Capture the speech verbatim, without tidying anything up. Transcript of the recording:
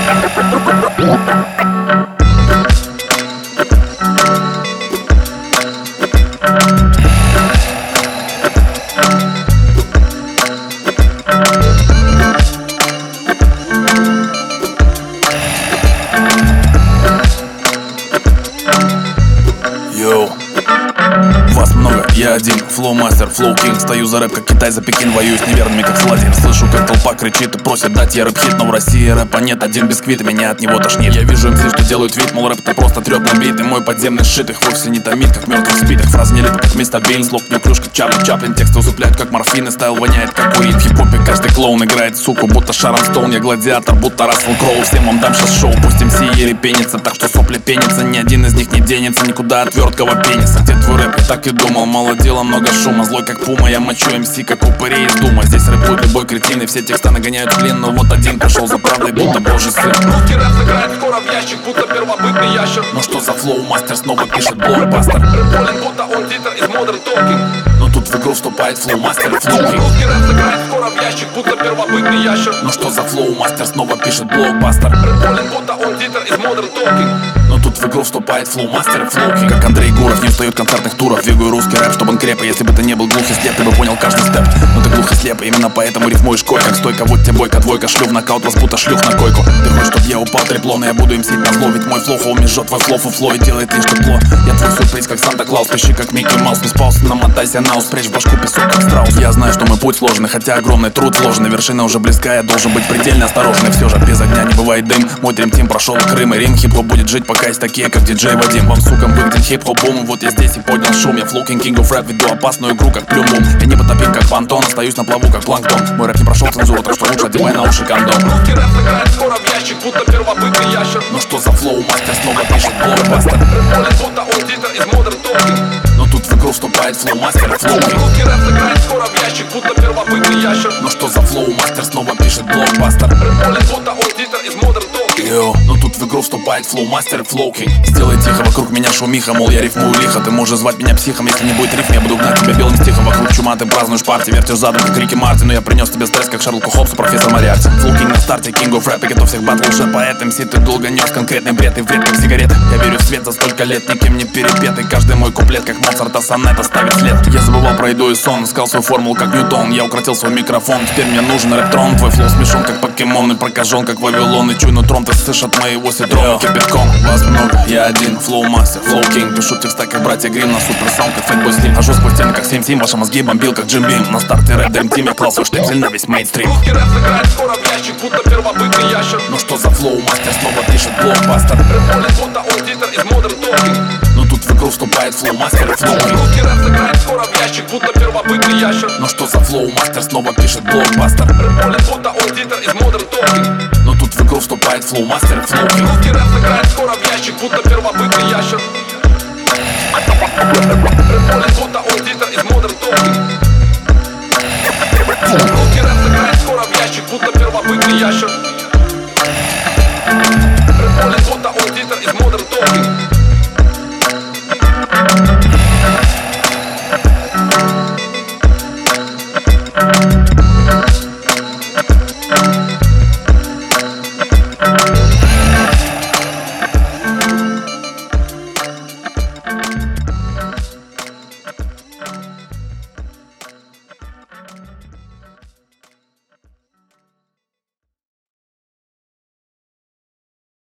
Вас много, я один, флоу-мастер, флоу-кинг. Стою за рэп, как Китай за Пекин. Воюю с неверными, как Саладин. Слышу, как толпа кричит и просит дать я рэп-хит. Но в России рэпа нет, один бисквит, и меня от него тошнит. Я вижу эм си, что делают вид, мол, рэп это просто трёп на бит. И мой подземный шит их вовсе не томит, как мертвых спитых. Фразы не липы, как мистер Бин. Слов не плюш, как Чаплин Чаплин. Тексты усыпляют, как морфин, и стайл воняет, как курит. В хип-хопе каждый клоун играет суку, будто Шарон Стоун. Я гладиатор, будто Рассел Кроу. Всем вам дам сейчас шоу, пусть эм си еле пенится, так что сопли пенятся. Ни один из них не денется никуда от верткого пениса. Где твой рэп? Я так и думал, мало дела, много шума. Злой как пума, я мочу эм си, как упырей из дума. Здесь рэпует любой кретин, и все текста нагоняют в клин. Но вот один пришел за правдой, будто божий сын. Русский рэп сыграет скоро в ящик, будто первобытный ящер. Ну что за флоу-мастер снова пишет блокбастер? Рэп болен, будто он титр из Modern Talking. Но тут в игру вступает флоу-мастер и флоу-кинг. Русский рэп сыграет скоро в ящик, будто первобытный ящер. Ну что за флоу-мастер снова пишет блокбастер? Рэп болен, будто он титр из Modern Talking. Но тут в игру вступает флоу-мастер и флоу-кинг. Как Андрей Гуров не устает концертных туров. Двигаю русский рэп, чтобы он креп. И если бы ты не был глух и слеп, ты бы понял каждый степ. Но ты глух и слеп, именно поэтому рифмуешь кой. Как стойка, вот тебе бойка, двойка, шлю в нокаут, вас будто шлюх на койку. Ты хочешь, чтоб я упал трепло, но я буду им сить на зло. Ведь мой флоу хоуми жжет твой флоу, фло и делает лишь тепло. Я твой сюрприз, как Санта-Клаус, пиши как Микки Маус. Без пауз, намотайся на ус, спрячь в башку песок, как страус. Я знаю, что мой путь сложный, хотя огромный труд вложен. Вершина уже близка, я должен быть предельно осторожный. Все же без огня не бывает дым. Мой дрим-тим прошел Крым и Рим. Хип-хоп будет жить, пока есть такие, как диджей Вадим. Вам, сукам, выгоден хип-хоп бум. Вот я здесь и поднял шум. Я флоу-кинг, king of rap, веду опасную игру, как плюм-бум. Я не потопим, как Пантон, остаюсь на плаву, как планктон. Мой рэп не прошел цензуру, так что лучше одевай на уши кондом. Русский рэп сыграет скоро в ящик, будто первобытный ящер. Ну что за флоу-мастер снова пишет блокбастер? Рэп болен, будто он титр из Modern Talking. Но тут в игру вступает флоу-мастер и флоу-кинг. Русский рэп сыграет скоро в ящик, будто первобытный ящер. Ну что за флоу-мастер снова пишет блокбастер? Рэп болен, будто он титр из Modern Talking. Йоу, но тут в игру вступает флоу-мастер и флоу-кинг. Сделай тихо, вокруг меня шумиха, мол, я рифмую лихо. Ты можешь звать меня психом, если не будет рифм, я буду гнать тебя белым стихом. Вокруг чума, ты празднуешь парти, вертишь задом, как Рики Мартин. Но я принес тебе стресс, как Шерлоку Холмсу, профессор Мариарти. Флоу-кинг на старте, king of rap, и готов всех батл уже поэт. эм си, ты долго нес конкретный бред и вред, как сигарета. Я верю в свет за столько лет, никем не перепетый. Каждый мой куплет, как Моцарта сонет, оставит след. Я забывал про еду и сон, искал свою формулу, как Ньютон. Я укротил свой микрофон, теперь мне нужен рэп-трон. Твой флоу смешон, как покемон, и прокажен, как Вавилон. И чуй нутром, ты слышишь от моего сидрона кипятком. Вас много, я один, флоу-мастер, флоу-кинг. Пишу текста, как братья Грим, на супер-саунд, как Фэтбой Слим. Хожу сквозь стены, как семь-семь, ваши мозги бомбил, как Джим Бим. На старте рэп дрим-тим, я клал свой штепсель на весь мейнстрим. Русский рэп сыграет скоро в ящик, будто первобытный ящер. Ну что за флоу-мастер снова пишет блокбастер? Рэп болен, будто он титр из Modern Talking. Но тут в игру вступает флоу-мастер и флоу-кинг. Русский рэп сыграет скоро в ящик, будто первобытный ящер. Ну что за флоу-мастер снова пишет блокбастер? Рэп болен, будто он титр из Modern Talking. Но тут в игру вступает флоу-мастер и флоу-кинг. Русский рэп сыграет скоро в ящик, будто первобытный ящер. Рэп болен, будто